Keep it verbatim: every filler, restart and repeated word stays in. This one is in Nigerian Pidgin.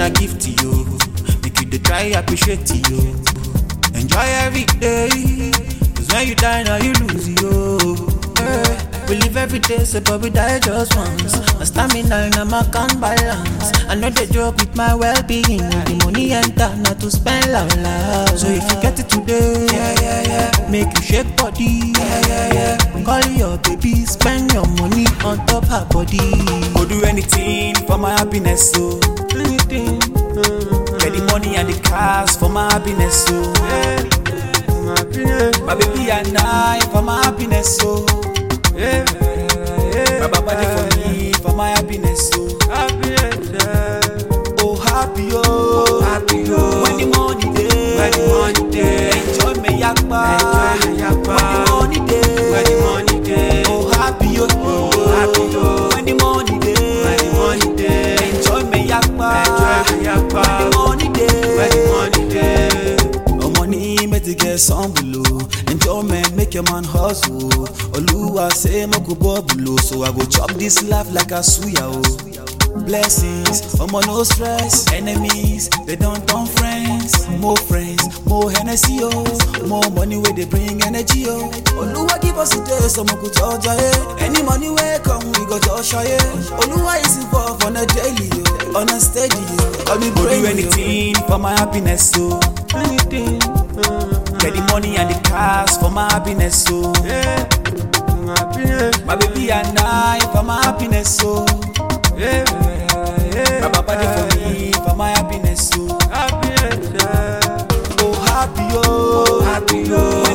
I give to you. Make you dey try appreciate you. Enjoy every day. Cause when you die now you lose you. Hey. We live every day, so but we die just once. My stamina and my account balance. I know they joke with my well-being. The money enter, not to spend loud loud. So if you get it today, yeah, yeah, yeah. Make you shake body, yeah, yeah, yeah. Call your baby, spend your money on top her body. Go do anything for my happiness, so Anything, uh, get the money and the cars for my happiness, so yeah. My happiness, my baby and I for my happiness, so yeah, yeah. my baba dey for me for my happiness, so Happiness, yeah. oh happy oh, Happy, oh. when the money dey, When the money dey. enjoy me yakpa, Enjoy me yakpa. when the money dey, When the money dey. oh happy oh, Oh, happy, oh. when the money dey, When the money dey. enjoy me yakpa, Enjoy me yakpa. when the money dey, When the money dey. oh money make to get some below, enjoyment make your man hustle. Oluwa say moko below, so I go chop this life like a suya oh. Blessings, omo no stress. Enemies, they don't turn friends. More friends, more Hennessy oh. More money where they bring energy oh. Oluwa give us a day, so moko Georgia eh. Any money where come, we go Joshua eh. Oluwa is involved on a daily oh, on a steady oh. I'll be Go do praying anything for my happiness so. Anything, uh, Get the money and the cars for my happiness so. yeah. My happiness, My baby and I for my happiness so. yeah, yeah. My papa dey for me for my happiness so. Happiness, yeah. Oh happy oh, Happy, oh.